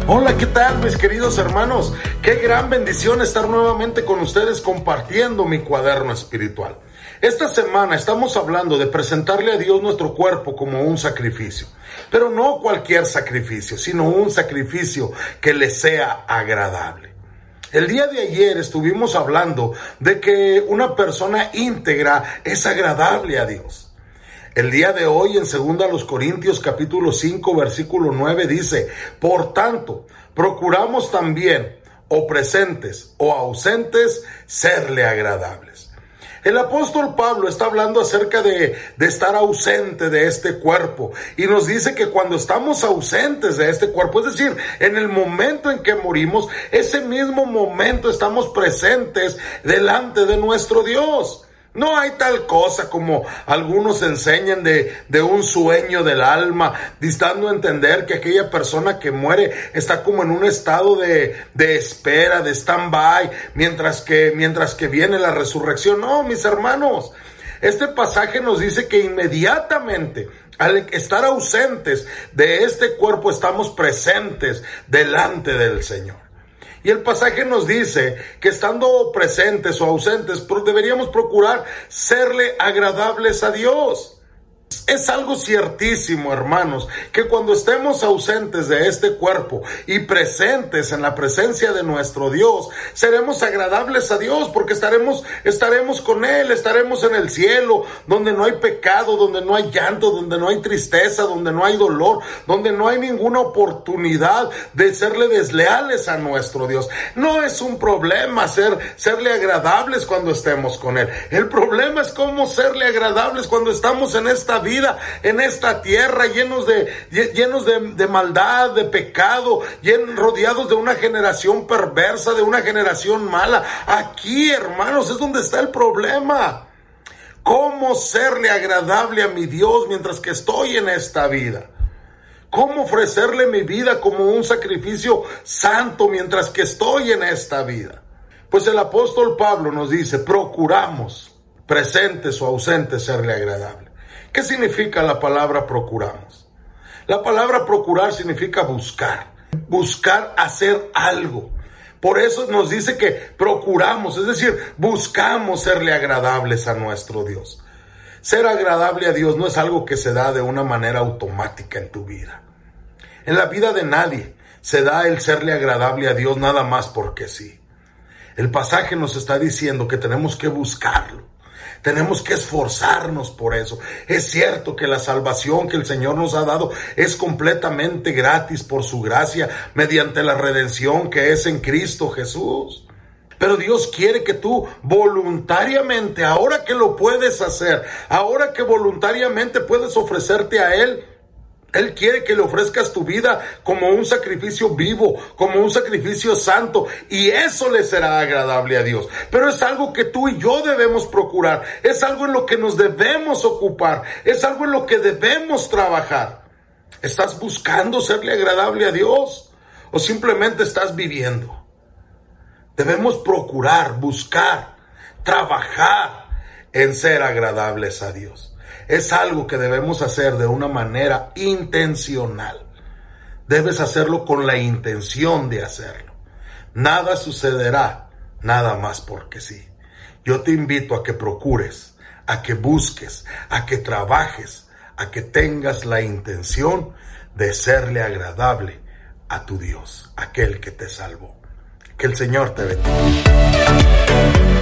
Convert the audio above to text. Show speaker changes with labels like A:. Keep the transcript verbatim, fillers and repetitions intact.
A: Hola, ¿qué tal, mis queridos hermanos? Qué gran bendición estar nuevamente con ustedes compartiendo mi cuaderno espiritual. Esta semana estamos hablando de presentarle a Dios nuestro cuerpo como un sacrificio, pero no cualquier sacrificio, sino un sacrificio que le sea agradable. El día de ayer estuvimos hablando de que una persona íntegra es agradable a Dios. El día de hoy en segunda a los Corintios capítulo cinco versículo nueve dice: por tanto, procuramos también, o presentes o ausentes, serle agradables. El apóstol Pablo está hablando acerca de, de estar ausente de este cuerpo, y nos dice que cuando estamos ausentes de este cuerpo, es decir, en el momento en que morimos, ese mismo momento estamos presentes delante de nuestro Dios. No hay tal cosa como algunos enseñan de, de un sueño del alma, dando a entender que aquella persona que muere está como en un estado de, de espera, de stand-by, mientras que, mientras que viene la resurrección. No, mis hermanos, este pasaje nos dice que inmediatamente, al estar ausentes de este cuerpo, estamos presentes delante del Señor. Y el pasaje nos dice que estando presentes o ausentes, deberíamos procurar serle agradables a Dios. Es algo ciertísimo, hermanos, que cuando estemos ausentes de este cuerpo y presentes en la presencia de nuestro Dios, seremos agradables a Dios, porque estaremos, estaremos con Él, estaremos en el cielo, donde no hay pecado, donde no hay llanto, donde no hay tristeza, donde no hay dolor, donde no hay ninguna oportunidad de serle desleales a nuestro Dios. No es un problema ser, serle agradables cuando estemos con Él. El problema es cómo serle agradables cuando estamos en esta vida, en esta tierra, llenos de llenos de, de maldad, de pecado, llenos, rodeados de una generación perversa, de una generación mala. Aquí, hermanos, es donde está el problema. ¿Cómo serle agradable a mi Dios mientras que estoy en esta vida? ¿Cómo ofrecerle mi vida como un sacrificio santo mientras que estoy en esta vida? Pues el apóstol Pablo nos dice: procuramos, presentes o ausentes, serle agradable. ¿Qué significa la palabra procuramos? La palabra procurar significa buscar, buscar hacer algo. Por eso nos dice que procuramos, es decir, buscamos serle agradables a nuestro Dios. Ser agradable a Dios no es algo que se da de una manera automática en tu vida. En la vida de nadie se da el serle agradable a Dios nada más porque sí. El pasaje nos está diciendo que tenemos que buscarlo. Tenemos que esforzarnos por eso. Es cierto que la salvación que el Señor nos ha dado es completamente gratis por su gracia, mediante la redención que es en Cristo Jesús. Pero Dios quiere que tú voluntariamente, ahora que lo puedes hacer, ahora que voluntariamente puedes ofrecerte a Él, Él quiere que le ofrezcas tu vida como un sacrificio vivo, como un sacrificio santo, y eso le será agradable a Dios. Pero es algo que tú y yo debemos procurar, es algo en lo que nos debemos ocupar, es algo en lo que debemos trabajar. ¿Estás buscando serle agradable a Dios o simplemente estás viviendo? Debemos procurar, buscar, trabajar en ser agradables a Dios. Es algo que debemos hacer de una manera intencional. Debes hacerlo con la intención de hacerlo. Nada sucederá nada más porque sí. Yo te invito a que procures, a que busques, a que trabajes, a que tengas la intención de serle agradable a tu Dios, aquel que te salvó. Que el Señor te bendiga.